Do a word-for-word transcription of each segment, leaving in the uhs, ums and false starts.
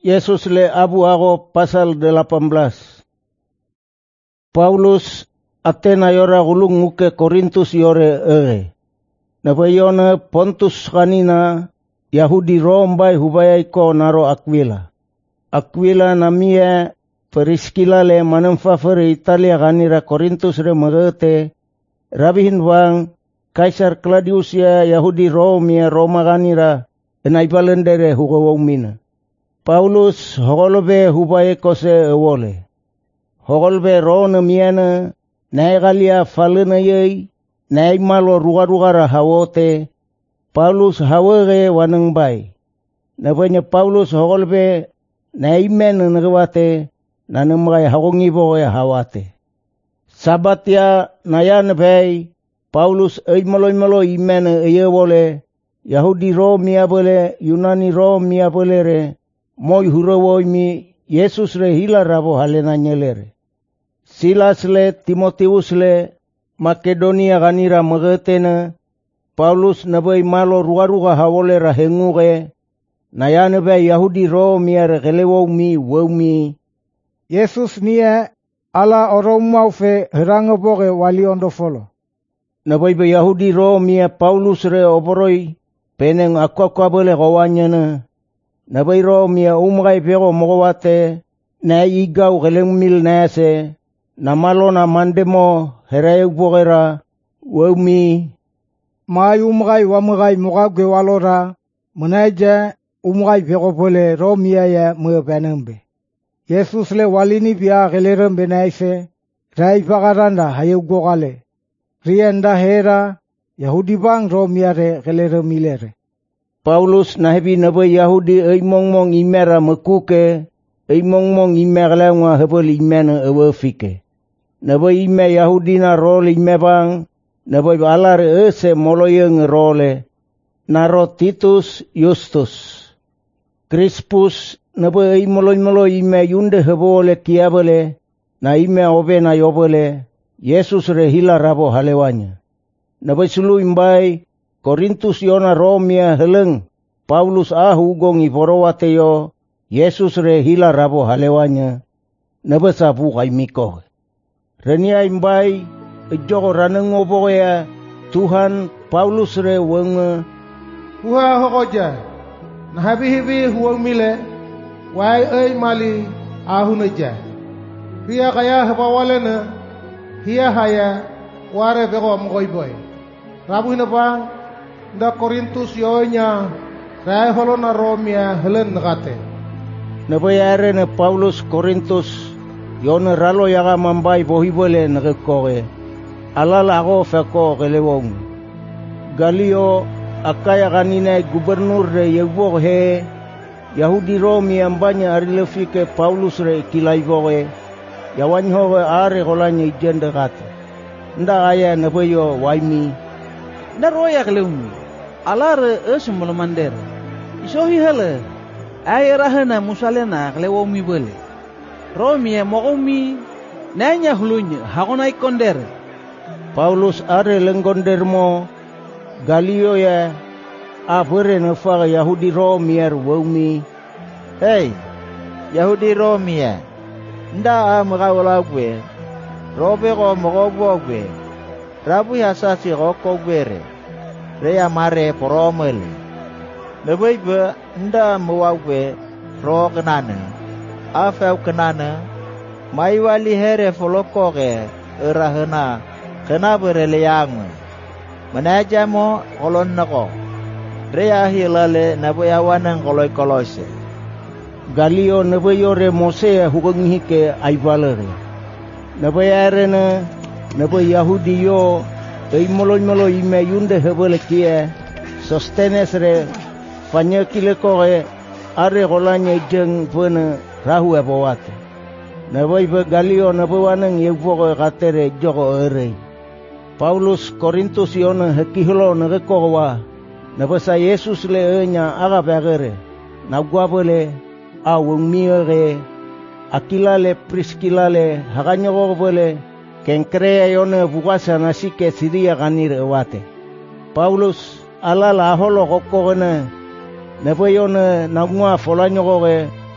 Yesus le Abu Ago pasal delapan belas. Paulus Athena yora gulung uke Korintus yore ere. Nabayona Pontus kanina Yahudi Rom bai hubayai ko naro Aquila. Aquila namia Periskila le manemfa fere Italia kanira Korintus re magete. Rabihin wang Kaisar Claudius ya Yahudi Rom ya Roma kanira enaibalendere hugawumina. Paulus hogolbe hubaye kose ewole. Hogolbe rona miana naigalia falena yei naimalo ruga-rugara hawote. Paulus hawege wanang bai. Nabanya Paulus hogolbe naimen ngewate nanamgai hagongi boge hawate. Sabat ya nayan bai Paulus eimalo-imalo imen eyewole. Yahudi Rom ya bole Yunani Rom ya bole re. Moi hurawoi mi Yesus re hila rabo halena nyelere. Silas le Timotius le Makedonia ganira magetena. Paulus nabai malo ruga-ruga hawole rahenguge. Nayane be Yahudi Rom ya regelewo mi wau mi. Yesus nia ala orang mau fe heranga boge wali ondo folo. Nabai be Yahudi Rom ya Paulus re oboroi peneng akwa-akwa bole gawanya na. Nabai Rom ya umgai pero mogowate na igau geleng mil nase na malo na mandemo herayuk bogera wami mai umgai wamgai mogagwe walora menaja umgai pero bole Rom ya ya mo benembe. Yesus le walini bia gelerem benaise rai pagaranda hayuk gogale rienda hera Yahudi bang Rom ya re gelerem milere. Paulus nahebi nabai Yahudi ei mong-mong imera mekuke, ei mong-mong imera nga hebel imena ewefike. Nabai ime Yahudi na role ime bang, nabai alar ese moloyeng role, naro Titus Justus. Crispus nabai ei moloy-moloy ime yunde hebole kiabele, na ime obe na yobele, Yesus re hila rabo halewanya. Nabai sulu imbai, Korintus yona Romia heleng, Paulus ahu gong iporowate yo, Yesus re hila rabo halewanya, nabasa bukai miko. Renia imbai, ejoko raneng oboya, Tuhan Paulus re wenge. Huha hokoja, nahabi-hibi huwang mile, wai ei mali ahu neja. Ria kaya hapawalena, hiya haya, ware beko mkoi boy. Rabu hinapang, da Korintus yonya rai holona Romia helen ngate. Nabayare na Paulus Korintus yona ralo yaga mambai bohibole ngekoge. Alala ako feko gelewong. Galio akaya kanina gubernur re yebog he Yahudi Romi ambanya arilefike Paulus re kilai boge. Yawan hoge are golanya ijende kate. Nda aya nabayo waimi. Naroya gelewong. Alar es mulamander. Isohi hele. Ay rahana musalena klewomi bele. Romi mogomi nanya hulunya hagonai konder. Paulus are lenggonder mo Galio ya afere nefa Yahudi Romi er wumi. Hey, Yahudi Romi ya. Nda amgawala gwe. Robe ko mogogbo gwe. Rabu yasasi roko gwere. Rea mare poromel. Lebih be nda muawe ro kenana. Afau kenana. Mai wali here folokoge erahena kena bereliang. Menaja mo kolon nako. Rea hilale nabuyawanan koloi kolose. Galio nabuyore Mose hugongi ke aibalere. Nabuyare na nabu Yahudi yo. Ei moloi-moloi ime yunde hebele kia sostenes re fanyakile koge are golanya jeng pene rahu ebowate. Nabai be Galio nabawanang yevoge katere jogo ere. Paulus Korintus yona hekihlo nagekowa. Nabasa Yesus le enya aga bagere. Nagwabele awung miere Aquila le Priscilla le haganyo bole. Kenkrea yone bugasa nasike siria ganir ewate. Paulus ala la holo kokogene. Nebo yone nagua folanyo goge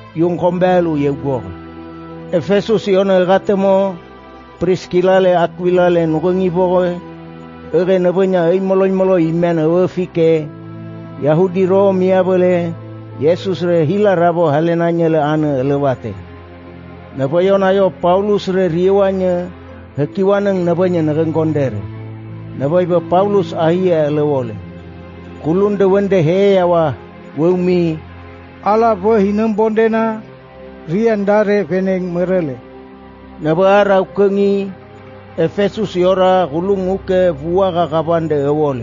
yung kombelu ye gor. Efesus yona gatemo Priscilla le Aquila le nugengi boy. Ere nabanya ay moloy moloy men awfike. Yahudi Romia bole Yesus re hila rabo halenanya le ana lewate. Nabayon ayo Paulus re riwanya hekiwanang nabanya nagengkonder. Nabay ba Paulus ahia lewole. Kulun de wende heyawa wumi ala bo hinam bondena riandare veneng merele. Nabara kengi Efesus yora kulung uke buaga kabande ewole.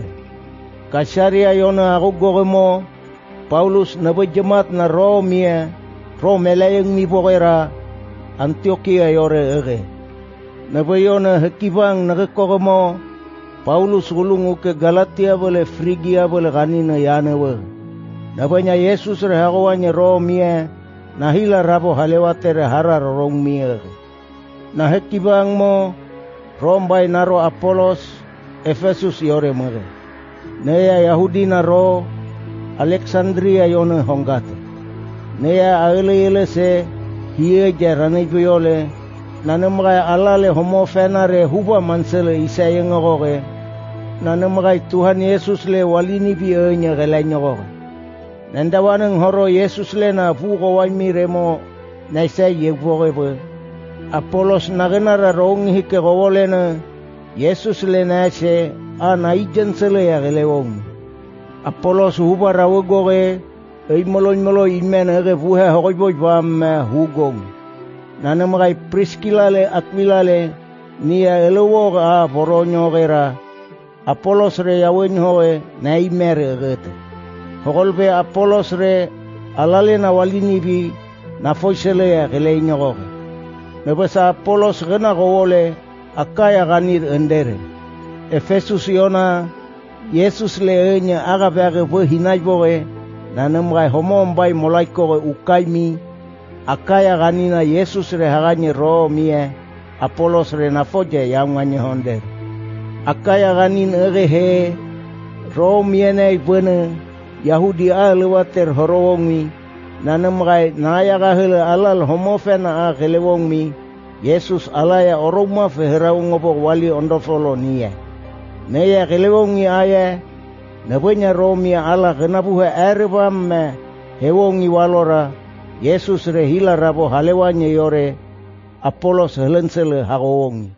Kasharia yona agogoremo Paulus nabajemat na Romia Romelayang mi bokera Antioquia yore ere. Nabayona hekibang nagekogemo Paulus kulung uke Galatia bole Frigia bole kanina yanewe. Nabanya Yesus rehawanya Romia nahila rabo halewatere harar rong mie. Nahekibang mo Rombay naro Apolos Efesus yore mere. Neya Yahudi naro Alexandria yone hongate. Neya aele ele se hiye jarane biole nanemray alale homofenare huba mansele isayeng roge. Nanemray Tuhan Yesus le walini bienya gelanya roge. Nandawaneng horo Yesus le na fugo waimi remo na isay yegvoge. Apolos nagenara rong hike gowolena Yesus le nase ana ijensele ya gelewong. Apolos huba rawogoge ei molon molo imen ege fuhe hogoy bam hugong. Nanemray Priscilla le Aquila le nia elowo a boronyo gera. Apolos re yawen hoe na imer egete. Hogolbe Apolos re alale na walini bi na foisele ya geleño goge. Nebasa Apolos gena gowole akaya ganir endere. Efesus yona Yesus le enya aga bage bo hinay boge nanemray homom bay molaiko ukaimi akaya ganina Yesus re haganye ro mie Apolos re na foje yamanye honde. Akaya ganin ege he ro mie nei bene Yahudi alwater horowongi nanemray naya gahele alal homofena a gelewongmi Yesus alaya oroma feheraung obo wali ondofolo niya. Neya gelewongi aya nabanya romia ala kenabuhe erbam hewongi walora Yesus re hila rabo halewanya yore Apolos helensele hagowongi.